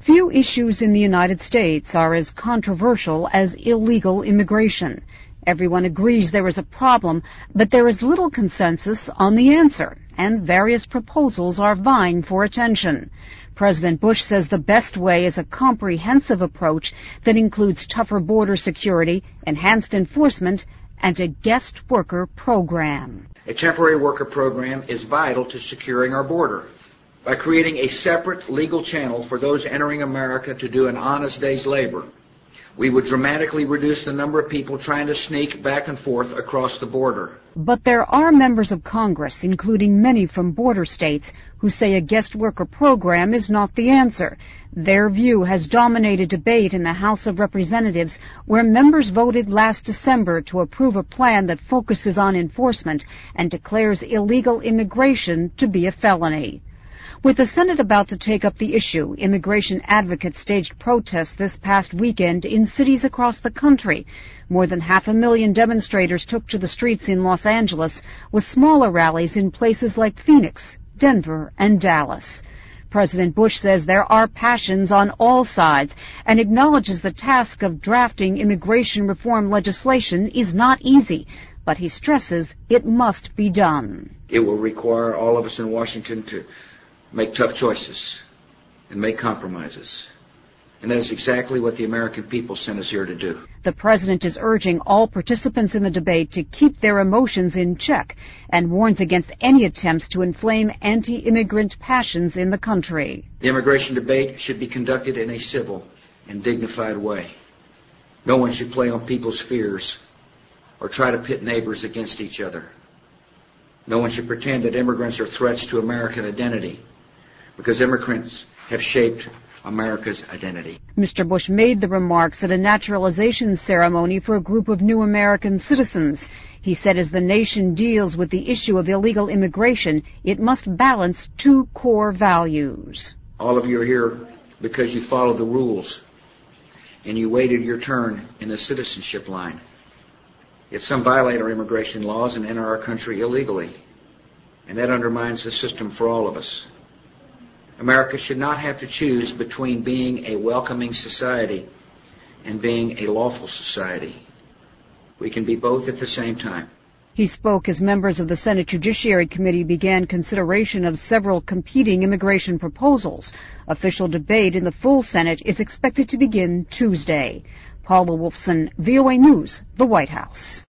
Few issues in the United States are as controversial as illegal immigration. Everyone agrees there is a problem, but there is little consensus on the answer, and various proposals are vying for attention. President Bush says the best way is a comprehensive approach that includes tougher border security, enhanced enforcement, and a guest worker program. A temporary worker program is vital to securing our border. By creating a separate legal channel for those entering America to do an honest day's labor, we would dramatically reduce the number of people trying to sneak back and forth across the border. But there are members of Congress, including many from border states, who say a guest worker program is not the answer. Their view has dominated debate in the House of Representatives, where members voted last December to approve a plan that focuses on enforcement and declares illegal immigration to be a felony. With the Senate about to take up the issue, immigration advocates staged protests this past weekend in cities across the country. More than 500,000 demonstrators took to the streets in Los Angeles, with smaller rallies in places like Phoenix, Denver, and Dallas. President Bush says there are passions on all sides and acknowledges the task of drafting immigration reform legislation is not easy, but he stresses it must be done. It will require all of us in Washington to make tough choices and make compromises. And that is exactly what the American people sent us here to do. The president is urging all participants in the debate to keep their emotions in check and warns against any attempts to inflame anti-immigrant passions in the country. The immigration debate should be conducted in a civil and dignified way. No one should play on people's fears or try to pit neighbors against each other. No one should pretend that immigrants are threats to American identity, because immigrants have shaped America's identity. Mr. Bush made the remarks at a naturalization ceremony for a group of new American citizens. He said as the nation deals with the issue of illegal immigration, it must balance two core values. All of you are here because you followed the rules and you waited your turn in the citizenship line. Yet some violate our immigration laws and enter our country illegally, and that undermines the system for all of us. America should not have to choose between being a welcoming society and being a lawful society. We can be both at the same time. He spoke as members of the Senate Judiciary Committee began consideration of several competing immigration proposals. Official debate in the full Senate is expected to begin Tuesday. Paula Wolfson, VOA News, the White House.